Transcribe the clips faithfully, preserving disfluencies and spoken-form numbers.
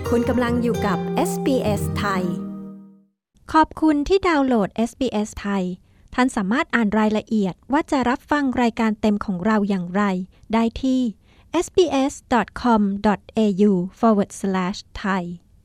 คุณกำลังอยู่กับ เอส บี เอส ไทยขอบคุณที่ดาวน์โหลด เอส บี เอส ไทยท่านสามารถอ่านรายละเอียดว่าจะรับฟังรายการเต็มของเราอย่างไรได้ที่ เอส บี เอส ดอท คอม ดอท เอ ยู สแลช สแลช ไทย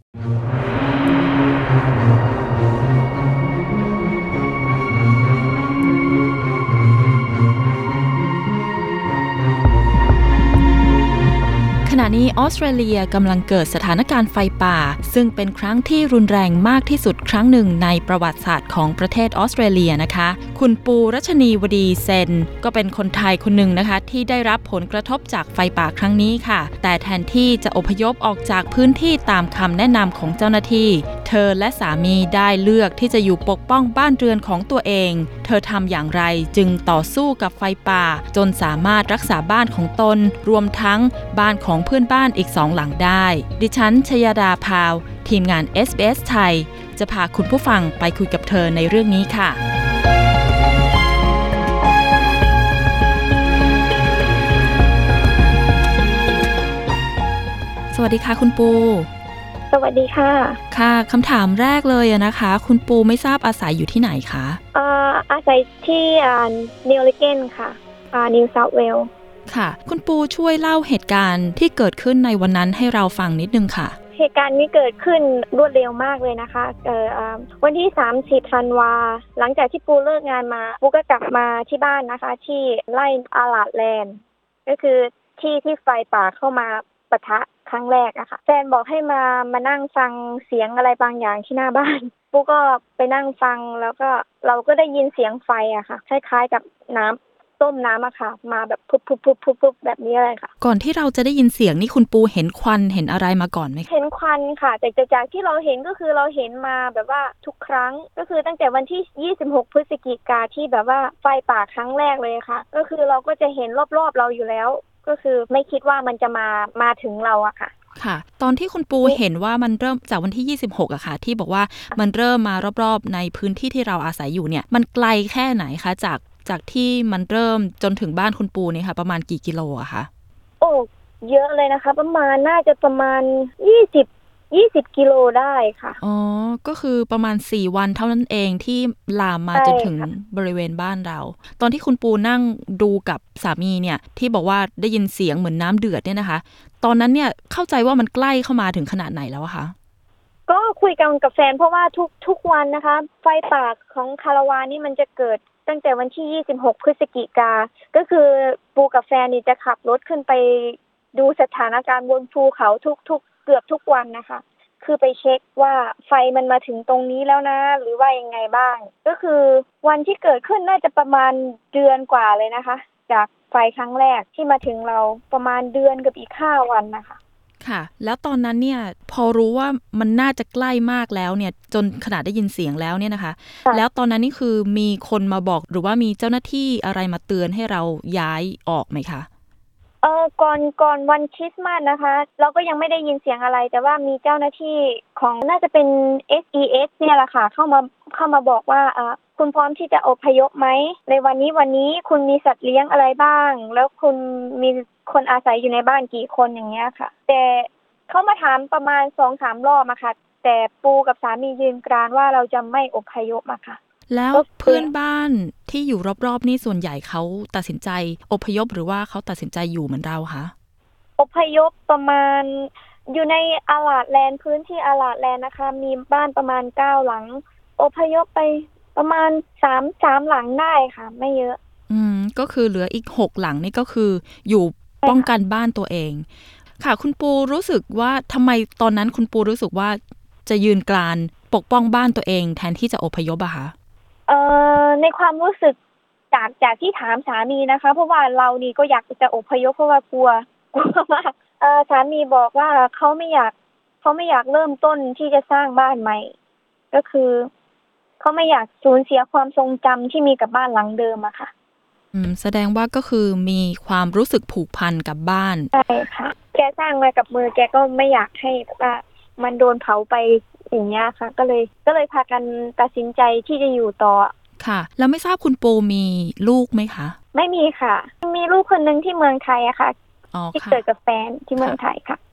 ขณะนี้ออสเตรเลียกำลังเกิดสถานการณ์ไฟป่าซึ่งเป็นครั้งที่รุนแรงมากที่สุดครั้งหนึ่งในประวัติศาสตร์ของประเทศออสเตรเลียนะคะคุณปูรัชนีวดีเซนก็เป็นคนไทยคนหนึ่งนะคะที่ได้รับผลกระทบจากไฟป่าครั้งนี้ค่ะแต่แทนที่จะอพยพออกจากพื้นที่ตามคำแนะนำของเจ้าหน้าที่เธอและสามีได้เลือกที่จะอยู่ปกป้องบ้านเรือนของตัวเองเธอทำอย่างไรจึงต่อสู้กับไฟป่าจนสามารถรักษาบ้านของตนรวมทั้งบ้านของเพื่อนบ้านอีกสองหลังได้ดิฉันชยดาพาวทีมงาน เอส บี เอส ไทยจะพาคุณผู้ฟังไปคุยกับเธอในเรื่องนี้ค่ะสวัสดีค่ะคุณปูสวัสดีค่ะค่ะคำถามแรกเลยนะคะคุณปูไม่ทราบอาศัยอยู่ที่ไหนคะเอ่ออาศัยที่อ่านิวลิเกนค่ะอ่านิวเซาท์เวลส์ค่ะคุณปูช่วยเล่าเหตุการณ์ที่เกิดขึ้นในวันนั้นให้เราฟังนิดนึงค่ะเหตุการณ์นี้เกิดขึ้นรวดเร็วมากเลยนะคะเอ่อวันที่สามสิบธันวาหลังจากที่ปูเลิกงานมาปูก็กลับมาที่บ้านนะคะที่ไร่อาลาดแลนด์ก็คือที่ที่ไฟป่าเข้ามาปะทะครั้งแรกอะค่ะแฟนบอกให้มามานั่งฟังเสียงอะไรบางอย่างที่หน้าบ้านปูก็ไปนั่งฟังแล้วก็เราก็ได้ยินเสียงไฟอะค่ะคล้ายๆกับน้ำต้มน้ำอะค่ะมาแบบพุบๆๆๆแบบนี้เลยค่ะก่อนที่เราจะได้ยินเสียงนี่คุณปูเห็นควันเห็นอะไรมาก่อนไหมเห็นควันค่ะแต่จากที่เราเห็นก็คือเราเห็นมาแบบว่าทุกครั้งก็คือตั้งแต่วันที่ยี่สิบหกพฤศจิกายนที่แบบว่าไฟป่าครั้งแรกเลยค่ะก็คือเราก็จะเห็นรอบๆเราอยู่แล้วก็คือไม่คิดว่ามันจะมามาถึงเราอะค่ะค่ะตอนที่คุณปูเห็นว่ามันเริ่มจากวันที่ยี่สิบหกอะค่ะที่บอกว่ามันเริ่มมารอบๆในพื้นที่ที่เราอาศัยอยู่เนี่ยมันไกลแค่ไหนคะจากจากที่มันเริ่มจนถึงบ้านคุณปูนี่ค่ะประมาณกี่กิโลอะคะโอ้เยอะเลยนะคะประมาณน่าจะประมาณยี่สิบ ยี่สิบกิโลได้ค่ะอ๋อก็คือประมาณสี่วันเท่านั้นเองที่ลามมาจนถึงบริเวณบ้านเราตอนที่คุณปูนั่งดูกับสามีเนี่ยที่บอกว่าได้ยินเสียงเหมือนน้ำเดือดเนี่ยนะคะตอนนั้นเนี่ยเข้าใจว่ามันใกล้เข้ามาถึงขนาดไหนแล้วอะคะก็คุยกันกับแฟนเพราะว่าทุกทุกวันนะคะไฟป่าของคาราวานนี่มันจะเกิดตั้งแต่วันที่ยี่สิบหกพฤศจิกายนก็คือปูกับแฟนนี่จะขับรถขึ้นไปดูสถานการณ์บนภูเขาทุกๆเกือบทุกวันนะคะคือไปเช็คว่าไฟมันมาถึงตรงนี้แล้วนะหรือว่ายังไงบ้างก็คือวันที่เกิดขึ้นน่าจะประมาณเดือนกว่าเลยนะคะจากไฟครั้งแรกที่มาถึงเราประมาณเดือนกับอีกห้าวันนะคะค่ะแล้วตอนนั้นเนี่ยพอรู้ว่ามันน่าจะใกล้มากแล้วเนี่ยจนขนาดได้ยินเสียงแล้วเนี่ยนะคะแล้วตอนนั้นนี่คือมีคนมาบอกหรือว่ามีเจ้าหน้าที่อะไรมาเตือนให้เราย้ายออกไหมคะเออก่อนก่อนวันคริสต์มาสนะคะเราก็ยังไม่ได้ยินเสียงอะไรแต่ว่ามีเจ้าหน้าที่ของน่าจะเป็น เอส อี เอส เนี่ยแหละค่ะเข้ามาเข้ามาบอกว่าอ่าคุณพร้อมที่จะอพยพไหมในวันนี้วันนี้คุณมีสัตว์เลี้ยงอะไรบ้างแล้วคุณมีคนอาศัยอยู่ในบ้านกี่คนอย่างเงี้ยค่ะแต่เขามาถามประมาณ สองถึงสาม รอบอะค่ะแต่ปูกับสามียืนกรานว่าเราจะไม่อพยพอะค่ะแล้วเพื่อนบ้านที่อยู่รอบๆนี่ส่วนใหญ่เขาตัดสินใจอพยพหรือว่าเขาตัดสินใจอยู่เหมือนเราคะอพยพประมาณอยู่ในอาลาดแลนด์พื้นที่อาลาดแลนด์นะคะมีบ้านประมาณเก้าหลังอพยพไปประมาณสาม สามหลังได้ค่ะไม่เยอะอืมก็คือเหลืออีกหกหลังนี่ก็คืออยู่ป้องกันบ้านตัวเองค่ะคุณปูรู้สึกว่าทำไมตอนนั้นคุณปูรู้สึกว่าจะยืนกรานปกป้องบ้านตัวเองแทนที่จะอพยพอะคะเอ่อในความรู้สึกจากจากที่ถามสามีนะคะเพราะว่าเรานี่ก็อยากจะอพยพเพราะว่ากลัวกลัวมากเอ่อสามีบอกว่าเขาไม่อยากเขาไม่อยากเริ่มต้นที่จะสร้างบ้านใหม่ก็คือเขาไม่อยากสูญเสียความทรงจำที่มีกับบ้านหลังเดิมอะค่ะอืมแสดงว่าก็คือมีความรู้สึกผูกพันกับบ้านใช่ค่ะแกสร้างมากับมือแกก็ไม่อยากให้ว่ามันโดนเผาไปอย่างเงี้ยค่ะก็เลยก็เลยพากันตัดสินใจที่จะอยู่ต่อค่ะแล้วไม่ทราบคุณปูมีลูกไหมคะไม่มีค่ะมีลูกคนนึงที่เมืองไทยอะค่ะที่เกิดกับแฟนที่เมืองไทยค่ะ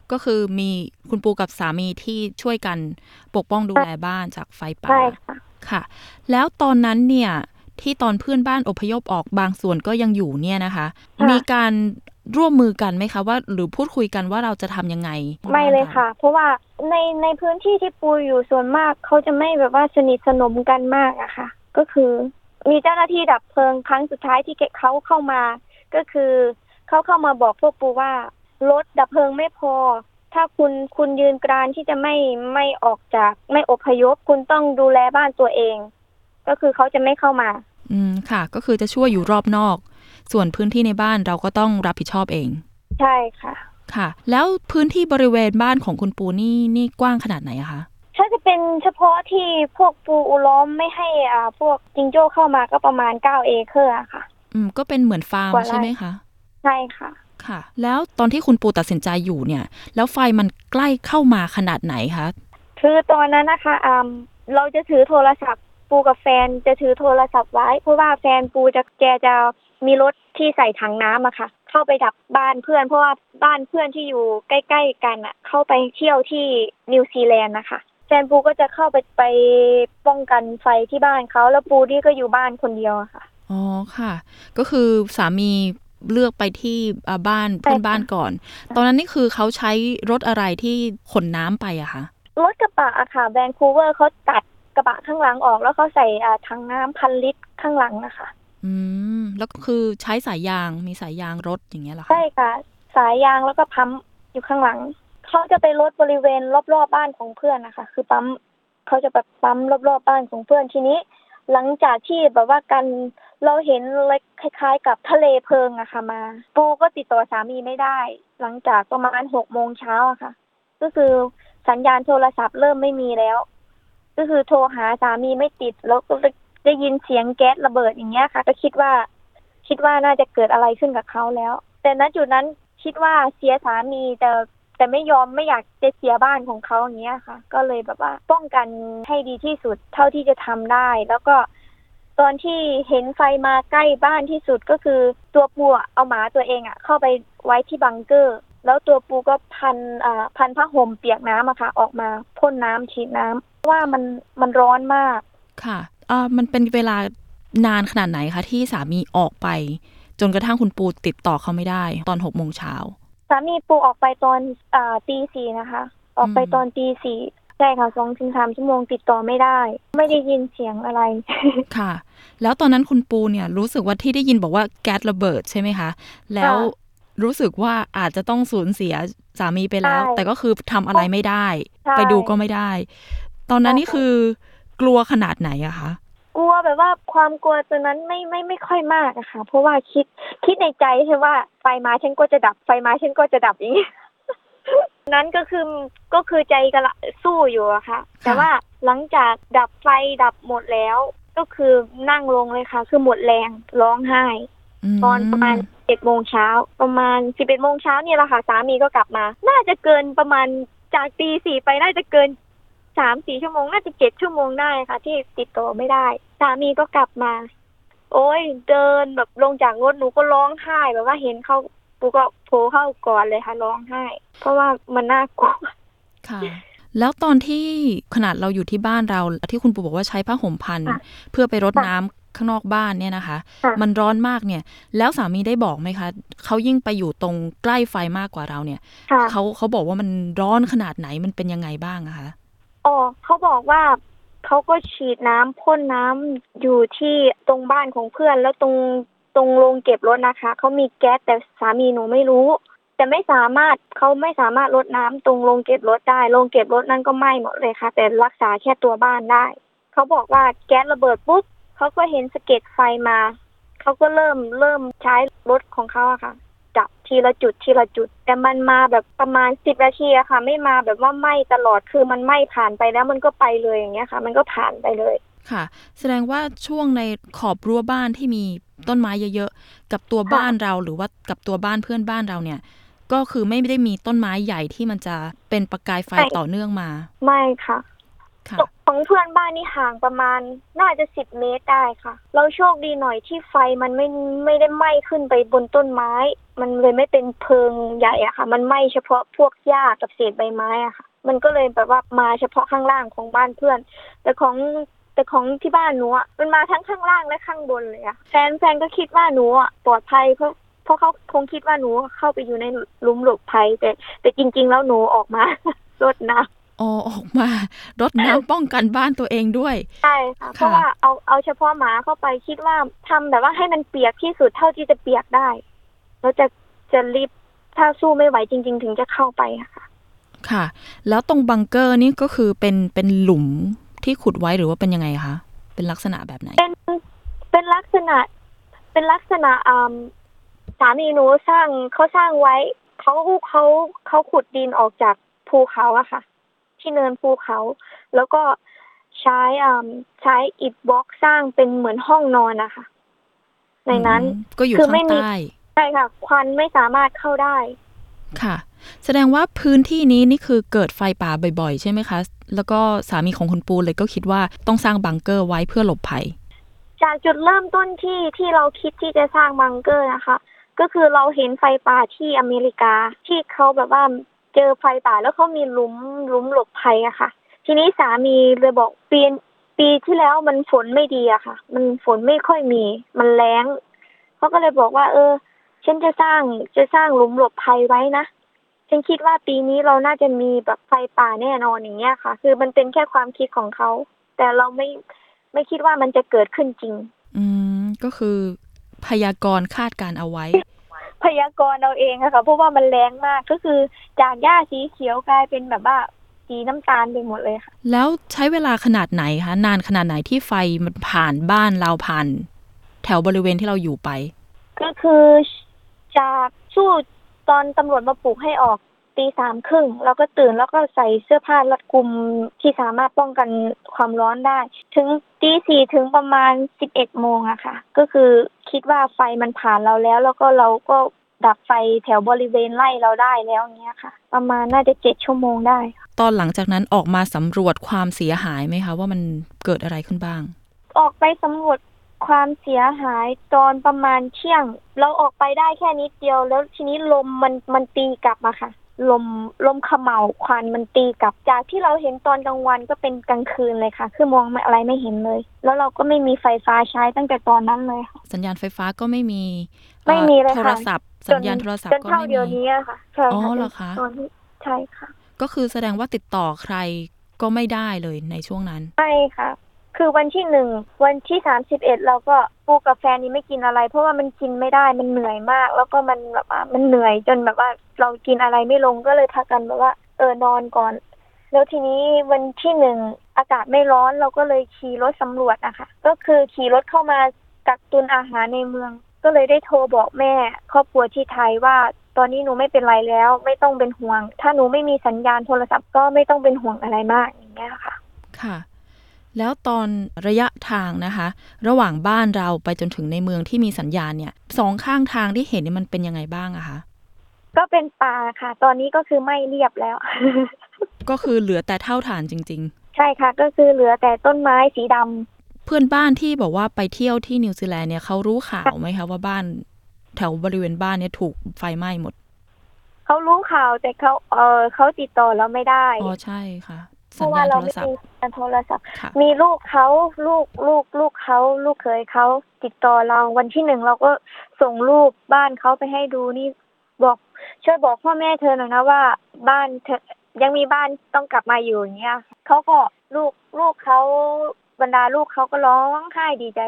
ก็คือมีคุณปูกับสามีที่ช่วยกันปกป้องดูแลบ้านจากไฟป่าใช่ค่ะค่ะแล้วตอนนั้นเนี่ยที่ตอนเพื่อนบ้านอพยพออกบางส่วนก็ยังอยู่เนี่ยนะคะมีการร่วมมือกันไหมคะว่าหรือพูดคุยกันว่าเราจะทำยังไงไม่เลยค่ะเพราะว่าในในพื้นที่ที่ปูอยู่ส่วนมากเขาจะไม่แบบว่าสนิทสนมกันมากอะค่ะก็คือมีเจ้าหน้าที่ดับเพลิงครั้งสุดท้ายที่เขาเข้ามาก็คือเขาเข้ามาบอกพวกปูว่ารถดับเพลิงไม่พอถ้าคุณคุณยืนกรานที่จะไม่ไม่ออกจากไม่อพยพคุณต้องดูแลบ้านตัวเองก็คือเขาจะไม่เข้ามาอืมค่ะก็คือจะช่วยอยู่รอบนอกส่วนพื้นที่ในบ้านเราก็ต้องรับผิดชอบเองใช่ค่ะค่ะแล้วพื้นที่บริเวณบ้านของคุณปูนี่นี่กว้างขนาดไหนอะคะถ้าจะเป็นเฉพาะที่พวกปูล้อมไม่ให้อ่าพวกจิงโจ้เข้ามาก็ประมาณเก้าเอเคอร์ค่ะอืมก็เป็นเหมือนฟาร์มใช่ไหมคะใช่ค่ะค่ะแล้วตอนที่คุณปูตัดสินใจอยู่เนี่ยแล้วไฟมันใกล้เข้ามาขนาดไหนคะคือตอนนั้นนะคะอ่าเราจะถือโทรศัพท์ปูกับแฟนจะถือโทรศัพท์ไว้เพราะว่าแฟนปูจะแกจะมีรถที่ใส่ถังน้ำอะค่ะเข้าไปดับบ้านเพื่อนเพราะว่าบ้านเพื่อนที่อยู่ใกล้ๆกันอะเข้าไปเที่ยวที่นิวซีแลนด์นะคะแฟนปูก็จะเข้าไปไปป้องกันไฟที่บ้านเขาแล้วปูนี่ก็อยู่บ้านคนเดียวอะค่ะอ๋อค่ะก็คือสามีเลือกไปที่บ้านเพื่อนบ้านก่อนตอนนั้นนี่คือเขาใช้รถอะไรที่ขนน้ำไปอะคะรถกระบะอะค่ะแวนคูเวอร์เขาตัดกระบะข้างหลังออกแล้วเขาใส่ถังน้ำพันลิตรข้างหลังนะคะอืมแล้วก็คือใช้สายยางมีสายยางรถอย่างเงี้ยเหรอคะใช่ค่ะสายยางแล้วก็ปั๊มอยู่ข้างหลังเขาจะไปรถบริเวณรอบๆบ้านของเพื่อนนะคะคือปั๊มเขาจะแบบปั๊มรอบๆบ้านของเพื่อนทีนี้หลังจากที่แบบว่ากันเราเห็นอะไรคล้ายๆกับทะเลเพลิงอะค่ะมาปูก็ติดต่อสามีไม่ได้หลังจากประมาณหกโมงเช้าอะค่ะก็คือสัญญาณโทรศัพท์เริ่มไม่มีแล้วก็คือโทรหาสามีไม่ติดแล้วก็ได้ยินเสียงแก๊สระเบิดอย่างเงี้ยค่ะก็คิดว่าคิดว่าน่าจะเกิดอะไรขึ้นกับเขาแล้วแต่ณจุดนั้นคิดว่าเสียสามีแต่แต่ไม่ยอมไม่อยากจะเสียบ้านของเขาอย่างเงี้ยค่ะก็เลยแบบว่าป้องกันให้ดีที่สุดเท่าที่จะทำได้แล้วก็ตอนที่เห็นไฟมาใกล้บ้านที่สุดก็คือตัวปูเอาหมาตัวเองอ่ะเข้าไปไว้ที่บังเกอร์แล้วตัวปูก็พันอ่าพันผ้าห่มเปียกน้ำอะค่ะออกมาพ่นน้ำฉีดน้ำว่ามันมันร้อนมากค่ะอ่ามันเป็นเวลานานขนาดไหนคะที่สามีออกไปจนกระทั่งคุณปูติดต่อเขาไม่ได้ตอนหกโมงเช้าสามีปูออกไปตอนอ่าตีสี่นะคะออกไปตอนตีสี่ใช่ค่ะสองถึงสามชั่วโมงติดต่อไม่ได้ไม่ได้ยินเสียงอะไรค่ะแล้วตอนนั้นคุณปูเนี่ยรู้สึกว่าที่ได้ยินบอกว่าแก๊สระเบิดใช่ไหมคะแล้วรู้สึกว่าอาจจะต้องสูญเสียสามีไปแล้วแต่ก็คือทำอะไรไม่ได้ไปดูก็ไม่ได้ตอนนั้นนี่คือกลัวขนาดไหนอะคะกลัวแบบว่าความกลัวตอนนั้นไม่ไม่ไม่ค่อยมากอะค่ะเพราะว่าคิดคิดในใจใช่ว่าไฟมาฉันก็จะดับไฟมาฉันก็จะดับอย่างนี้นั้นก็คือก็คือใจกระสู้อยู่อะค่ะแต่ว่าหลังจากดับไฟดับหมดแล้วก็คือนั่งลงเลยค่ะคือหมดแรงร้องไห้ตอนประมาณเจ็ดโมงเช้าประมาณสิบเอ็ดโมงเช้าเนี่ยแหละค่ะสามีก็กลับมาน่าจะเกินประมาณจากตีสี่ไปน่าจะเกินสามสี่ชั่วโมงน่าจะเจ็ดชั่วโมงได้ค่ะที่ติดต่อไม่ได้สามีก็กลับมาโอ้ยเดินแบบลงจากรถหนูก็ร้องไห้แบบว่าเห็นเขาปูก็โผล่เข้าก่อนเลยค่ะร้องไห้เพราะว่ามันน่ากลัวค่ะแล้วตอนที่ขนาดเราอยู่ที่บ้านเราที่คุณปู่บอกว่าใช้ผ้าห่มพันเพื่อไปรดน้ำข้างนอกบ้านเนี่ยนะคะมันร้อนมากเนี่ยแล้วสามีได้บอกไหมคะเขายิ่งไปอยู่ตรงใกล้ไฟมากกว่าเราเนี่ยเขาเขาบอกว่ามันร้อนขนาดไหนมันเป็นยังไงบ้างอะคะอ๋อเขาบอกว่าเขาก็ฉีดน้ำพ่นน้ำอยู่ที่ตรงบ้านของเพื่อนแล้วตรงตรงโรงเก็บรถนะคะเขามีแก๊สแต่สามีหนูไม่รู้แต่ไม่สามารถเขาไม่สามารถรดน้ำตรงโรงเก็บรถได้โรงเก็บรถนั่นก็ไหม้หมดเลยค่ะแต่รักษาแค่ตัวบ้านได้เขาบอกว่าแก๊สระเบิดปุ๊บเขาก็เห็นสะเก็ดไฟมาเขาก็เริ่มเริ่มใช้รถของเขาอะค่ะจับทีละจุดทีละจุดแต่มันมาแบบประมาณสิบนาทีอะค่ะไม่มาแบบว่าไหม้ตลอดคือมันไหม้ผ่านไปแล้วมันก็ไปเลยอย่างเงี้ยค่ะมันก็ผ่านไปเลยค่ะแสดงว่าช่วงในขอบรั้วบ้านที่มีต้นไม้เยอะๆกับตัวบ้านเราหรือว่ากับตัวบ้านเพื่อนบ้านเราเนี่ยก็คือไม่ได้มีต้นไม้ใหญ่ที่มันจะเป็นประกายไฟต่อเนื่องมาไม่ค่ะของเพื่อนบ้านนี่ห่างประมาณน่าจะสิบเมตรได้ค่ะเราโชคดีหน่อยที่ไฟมันไม่ไม่ได้ไหม้ขึ้นไปบนต้นไม้มันเลยไม่เป็นเพลิงใหญ่อะค่ะมันไหม้เฉพาะพวกหญ้ากับเศษใบไม้อะค่ะมันก็เลยแบบว่ามาเฉพาะข้างล่างของบ้านเพื่อนแต่ของแต่ของที่บ้านหนูอะมันมาทั้งข้างล่างและข้างบนเลยอะแฟนแฟนก็คิดว่าหนูอะปลอดภัยเพราะเพราะเขาคงคิดว่าหนูเข้าไปอยู่ในหลุมหลบภัยแต่แต่จริงๆแล้วหนูออกมา รดน้ำอ๋อออกมารดน้ำป้องกันบ้านตัวเองด้วยใช่ค่ะเพราะว่าเอาเอาเฉพาะหมาเข้าไปคิดว่าทำแบบว่าให้มันเปียกที่สุดเท่าที่จะเปียกได้แล้วจะจะรีบถ้าสู้ไม่ไหวจริงๆถึงจะเข้าไปค่ะค่ะแล้วตรงบังเกอร์นี่ก็คือเป็นเป็นหลุมที่ขุดไว้หรือว่าเป็นยังไงคะเป็นลักษณะแบบไหนเป็นเป็นลักษณะเป็นลักษณะอ่าสามีหนูสร้างเขาสร้างไว้เขาเขาเขาขุดดินออกจากภูเขาอะค่ะที่เนินภูเขาแล้วก็ใช้อ่าใช้อิฐบล็อกสร้างเป็นเหมือนห้องนอนนะคะในนั้นก็อยู่ข้างใต้ใช่ค่ะควันไม่สามารถเข้าได้ค่ะแสดงว่าพื้นที่นี้นี่คือเกิดไฟป่าบ่อยๆใช่ไหมคะแล้วก็สามีของคุณปูเลยก็คิดว่าต้องสร้างบังเกอร์ไว้เพื่อหลบภัยจากจุดเริ่มต้นที่ที่เราคิดที่จะสร้างบังเกอร์นะคะก็คือเราเห็นไฟป่าที่อเมริกาที่เขาแบบว่าเจอไฟป่าแล้วเขามีหลุมหลุมหลบภัยอะค่ะทีนี้สามีเลยบอกปีปีที่แล้วมันฝนไม่ดีอะค่ะมันฝนไม่ค่อยมีมันแล้งเขาก็เลยบอกว่าเออฉันจะสร้างจะสร้างหลุมหลบภัยไว้นะฉันคิดว่าปีนี้เราน่าจะมีแบบไฟป่าแน่นอนอย่างเงี้ยค่ะคือมันเป็นแค่ความคิดของเขาแต่เราไม่ไม่คิดว่ามันจะเกิดขึ้นจริงอืมก็คือพยากรณ์คาดการเอาไว้พยากรณ์เอาเองอะค่ะเพราะว่ามันแรงมากก็คือจากหญ้าสีเขียวกลายเป็นแบบว่าสีน้ำตาลไปหมดเลยค่ะแล้วใช้เวลาขนาดไหนคะนานขนาดไหนที่ไฟมันผ่านบ้านเราผ่านแถวบริเวณที่เราอยู่ไปก็คือจากสู้ตอนตำรวจมาปลุกให้ออกตีสามครึ่งเราก็ตื่นแล้วก็ใส่เสื้อผ้ารัดกุมที่สามารถป้องกันความร้อนได้ถึงตีสี่ถึงประมาณสิบเอ็ดโมงอะค่ะก็คือคิดว่าไฟมันผ่านเราแล้วแล้วก็เราก็ดับไฟแถวบริเวณไล่เราได้แล้วเงี้ยค่ะประมาณน่าจะเจ็ดชั่วโมงได้ตอนหลังจากนั้นออกมาสำรวจความเสียหายไหมคะว่ามันเกิดอะไรขึ้นบ้างออกไปสำรวจความเสียหายตอนประมาณเที่ยงเราออกไปได้แค่นิดเดียวแล้วทีนี้ลมมันมันตีกลับมาค่ะลมลมเขม่าควันมันตีกลับจากที่เราเห็นตอนกลางวันก็เป็นกลางคืนเลยค่ะคือมองอะไรไม่เห็นเลยแล้วเราก็ไม่มีไฟฟ้าใช้ตั้งแต่ตอนนั้นเลยค่ะสัญญาณไฟฟ้าก็ไม่มีไม่มีเลยค่ะโทรศัพท์สัญญาณโทรศัพท์ก็ไม่มีจนเท่าเดี๋ยวนี้อะค่ะใช่ค่ะอ๋อเหรอคะใช่ค่ะก็คือแสดงว่าติดต่อใครก็ไม่ได้เลยในช่วงนั้นใช่ค่ะคือวันที่หนึ่งวันที่สามสิบเอ็ดเราก็ปูกับแฟนนี่ไม่กินอะไรเพราะว่ามันกินไม่ได้มันเหนื่อยมากแล้วก็มันแบบว่ามันเหนื่อยจนแบบว่าเรากินอะไรไม่ลงก็เลยพักกันแบบว่าเออนอนก่อนแล้วทีนี้วันที่หนึ่งอากาศไม่ร้อนเราก็เลยขี่รถสำรวจนะคะก็คือขี่รถเข้ามากักตุนอาหารในเมืองก็เลยได้โทรบอกแม่ครอบครัวที่ไทยว่าตอนนี้หนูไม่เป็นไรแล้วไม่ต้องเป็นห่วงถ้าหนูไม่มีสัญญาณโทรศัพท์ก็ไม่ต้องเป็นห่วงอะไรมากอย่างเงี้ยค่ะค่ะแล้วตอนระยะทางนะคะระหว่างบ้านเราไปจนถึงในเมืองที่มีสัญญาณเนี่ยสองข้างทางที่เห็นนี่มันเป็นยังไงบ้างอะคะก็เป็นป่าค่ะตอนนี้ก็คือไม่เรียบแล้วก็คือเหลือแต่เท่าฐานจริงๆใช่ค่ะก็คือเหลือแต่ต้นไม้สีดำเพื่อนบ้านที่บอกว่าไปเที่ยวที่นิวซีแลนด์เนี่ยเขารู้ข่าวไหมคะว่าบ้านแถวบริเวณบ้านเนี่ยถูกไฟไหม้หมดเขารู้ข่าวแต่เขาเออเขาติดต่อเราไม่ได้อ๋อใช่ค่ะเพราะว่าเราไม่มีสัญญาณโทรศัพท์มีลูกเขาลูกลูกลูกเขาลูกเขยเขาติดต่อเราวันที่หนึ่งเราก็ส่งรูปบ้านเขาไปให้ดูนี่บอกช่วยบอกพ่อแม่เธอหน่อยนะว่าบ้านเธอยังมีบ้านต้องกลับมาอยู่อย่างเงี้ยเขาก็ลูกลูกเขาบรรดาลูกเขาก็ร้องไห้ดีใจ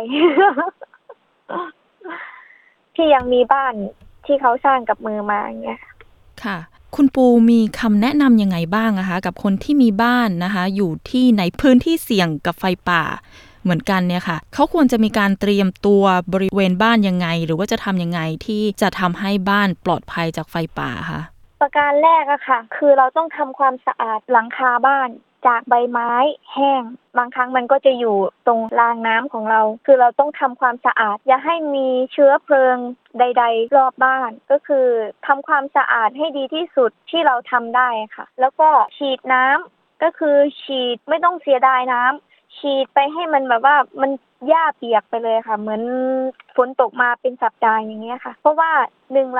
ที่ยังมีบ้านที่เขาสร้างกับมือมาอย่างเงี้ยค่ะคุณปูมีคำแนะนำยังไงบ้างนะคะกับคนที่มีบ้านนะคะอยู่ที่ในพื้นที่เสี่ยงกับไฟป่าเหมือนกันเนี่ยค่ะเขาควรจะมีการเตรียมตัวบริเวณบ้านยังไงหรือว่าจะทำยังไงที่จะทำให้บ้านปลอดภัยจากไฟป่าคะประการแรกอะค่ะคือเราต้องทำความสะอาดหลังคาบ้านจากใบไม้แห้งบางครั้งมันก็จะอยู่ตรงรางน้ำของเราคือเราต้องทำความสะอาดอย่าให้มีเชื้อเพลิงใดๆรอบบ้านก็คือทำความสะอาดให้ดีที่สุดที่เราทำได้ค่ะแล้วก็ฉีดน้ำก็คือฉีดไม่ต้องเสียดายน้ำฉีดไปให้มันแบบว่ามันหญ้าเปียกไปเลยค่ะเหมือนฝนตกมาเป็นสัปดาห์อย่างเงี้ยค่ะเพราะว่าหนึ่งละ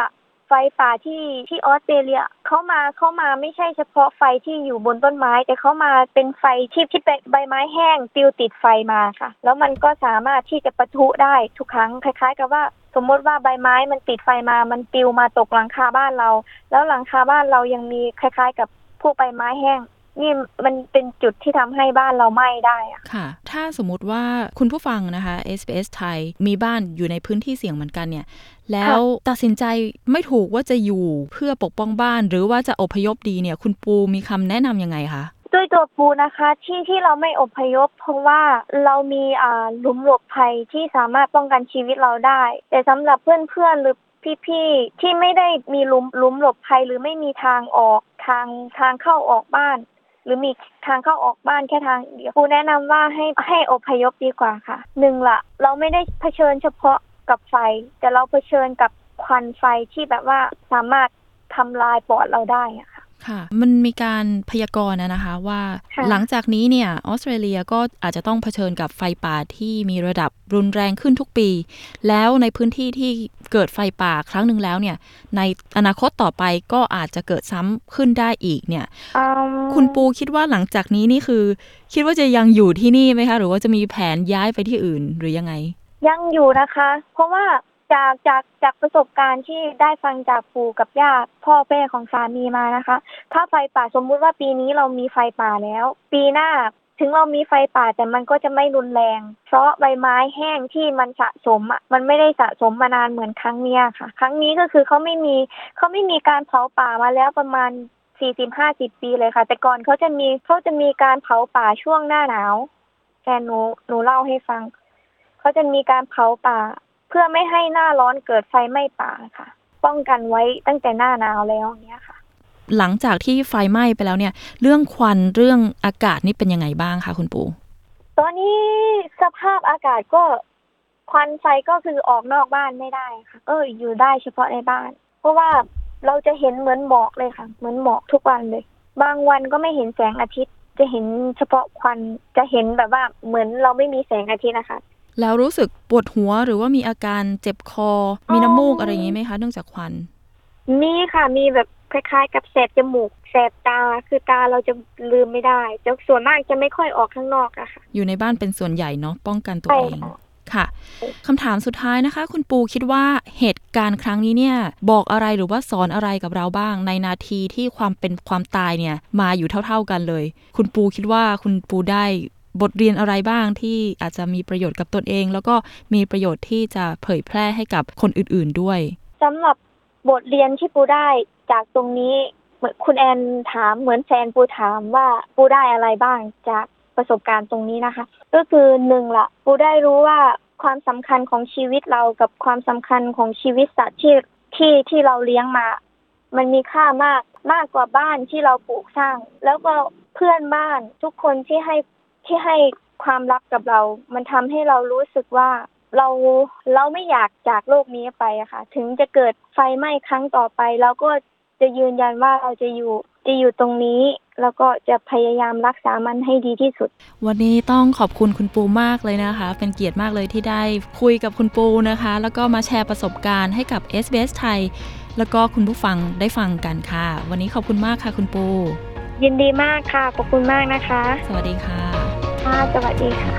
ไฟป่าที่ที่ออสเตรเลียเขามาเขามาไม่ใช่เฉพาะไฟที่อยู่บนต้นไม้แต่เขามาเป็นไฟที่ที่ใบไม้แห้งปลิวติดไฟมาค่ะแล้วมันก็สามารถที่จะปะทุได้ทุกครั้งคล้ายๆกับว่าสมมติว่าใบไม้มันติดไฟมามันปลิวมาตกหลังคาบ้านเราแล้วหลังคาบ้านเรายังมีคล้ายๆกับพวกใบไม้แห้งนี่มันเป็นจุดที่ทำให้บ้านเราไหม้ได้อะค่ะถ้าสมมุติว่าคุณผู้ฟังนะคะ เอส บี เอส ไทยมีบ้านอยู่ในพื้นที่เสี่ยงเหมือนกันเนี่ยแล้วตัดสินใจไม่ถูกว่าจะอยู่เพื่อปกป้องบ้านหรือว่าจะอพยพดีเนี่ยคุณปูมีคำแนะนำยังไงคะด้วยตัวปูนะคะที่ที่เราไม่อพยพเพราะว่าเรามีอ่าหลุมหลบภัยที่สามารถป้องกันชีวิตเราได้แต่สำหรับเพื่อนๆหรือพี่ๆที่ไม่ได้มีหลุมหลุมหลบภัยหรือไม่มีทางออกทางทางเข้าออกบ้านหรือมีทางเข้าออกบ้านแค่ทางเดียวปูแนะนำว่าให้ให้อพยพดีกว่าค่ะหนึ่งละเราไม่ได้เผชิญเฉพาะกับไฟแต่เราเผชิญกับควันไฟที่แบบว่าสามารถทำลายปอดเราได้อะค่ะค่ะมันมีการพยากรณ์นะคะว่าหลังจากนี้เนี่ยออสเตรเลียก็อาจจะต้องเผชิญกับไฟป่าที่มีระดับรุนแรงขึ้นทุกปีแล้วในพื้นที่ที่เกิดไฟป่าครั้งนึงแล้วเนี่ยในอนาคตต่อไปก็อาจจะเกิดซ้ำขึ้นได้อีกเนี่ย um... คุณปูคิดว่าหลังจากนี้นี่คือคิดว่าจะยังอยู่ที่นี่ไหมคะหรือว่าจะมีแผนย้ายไปที่อื่นหรือยังไงยังอยู่นะคะเพราะว่าจากจากจากประสบการณ์ที่ได้ฟังจากปู่กับย่าพ่อแม่ของสามีมานะคะถ้าไฟป่าสมมุติว่าปีนี้เรามีไฟป่าแล้วปีหน้าถึงเรามีไฟป่าแต่มันก็จะไม่รุนแรงเพราะใบไม้แห้งที่มันสะสมอ่ะมันไม่ได้สะสมมานานเหมือนครั้งเนี้ยค่ะครั้งนี้ก็คือเขาไม่มีเขาไม่มีการเผาป่ามาแล้วประมาณ สี่สิบถึงห้าสิบ ปีเลยค่ะแต่ก่อนเขาจะมีเขาจะมีการเผาป่าช่วงหน้าหนาวแฟนหนูหนูเล่าให้ฟังเขาจะมีการเผาป่าเพื่อไม่ให้หน้าร้อนเกิดไฟไหม้ป่าค่ะป้องกันไว้ตั้งแต่หน้าหนาวแล้วเนี้ยค่ะหลังจากที่ไฟไหม้ไปแล้วเนี่ยเรื่องควันเรื่องอากาศนี่เป็นยังไงบ้างคะคุณปูตอนนี้สภาพอากาศก็ควันไฟก็คือออกนอกบ้านไม่ได้ค่ะเอออยู่ได้เฉพาะในบ้านเพราะว่าเราจะเห็นเหมือนหมอกเลยค่ะเหมือนหมอกทุกวันเลยบางวันก็ไม่เห็นแสงอาทิตย์จะเห็นเฉพาะควันจะเห็นแบบว่าเหมือนเราไม่มีแสงอาทิตย์นะคะแล้วรู้สึกปวดหัวหรือว่ามีอาการเจ็บคอมีน้ำมูกอะไรอย่างนี้ไหมคะเนื่องจากควันมีค่ะมีแบบคล้ายๆกับแสบจมูกแสบตาคือตาเราจะลืมไม่ได้แต่ส่วนมากจะไม่ค่อยออกข้างนอกอะค่ะอยู่ในบ้านเป็นส่วนใหญ่เนาะป้องกันตัวเองค่ะคำถามสุดท้ายนะคะคุณปูคิดว่าเหตุการณ์ครั้งนี้เนี่ยบอกอะไรหรือว่าสอนอะไรกับเราบ้างในนาทีที่ความเป็นความตายเนี่ยมาอยู่เท่าๆกันเลยคุณปูคิดว่าคุณปูได้บทเรียนอะไรบ้างที่อาจจะมีประโยชน์กับตนเองแล้วก็มีประโยชน์ที่จะเผยแพร่ให้กับคนอื่นๆด้วยสำหรับบทเรียนที่ปูได้จากตรงนี้เหมือนคุณแอนถามเหมือนแฟนปูถามว่าปูได้อะไรบ้างจากประสบการณ์ตรงนี้นะคะก็คือหนึ่งละปูได้รู้ว่าความสำคัญของชีวิตเรากับความสำคัญของชีวิตสัตว์ที่ที่ที่เราเลี้ยงมามันมีค่ามากมากกว่าบ้านที่เราปลูกสร้างแล้วก็เพื่อนบ้านทุกคนที่ให้ที่ให้ความรักกับเรามันทำให้เรารู้สึกว่าเราเราไม่อยากจากโลกนี้ไปอะค่ะถึงจะเกิดไฟไหม้ครั้งต่อไปเราก็จะยืนยันว่าเราจะอยู่จะอยู่ตรงนี้แล้วก็จะพยายามรักษามันให้ดีที่สุดวันนี้ต้องขอบคุณคุณปูมากเลยนะคะเป็นเกียรติมากเลยที่ได้คุยกับคุณปูนะคะแล้วก็มาแชร์ประสบการณ์ให้กับ เอส บี เอส ไทยแล้วก็คุณผู้ฟังได้ฟังกันค่ะวันนี้ขอบคุณมากค่ะคุณปูยินดีมากค่ะขอบคุณมากนะคะสวัสดีค่ะค่ะสวัสดีค่ะ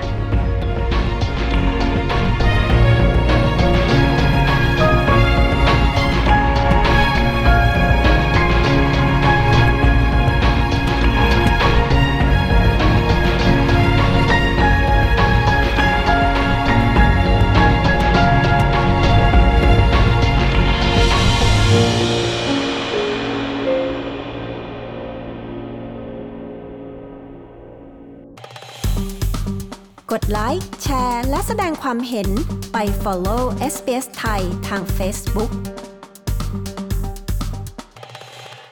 กดไลค์แชร์และแสดงความเห็นไป follow เอส บี เอส ไทยทาง Facebook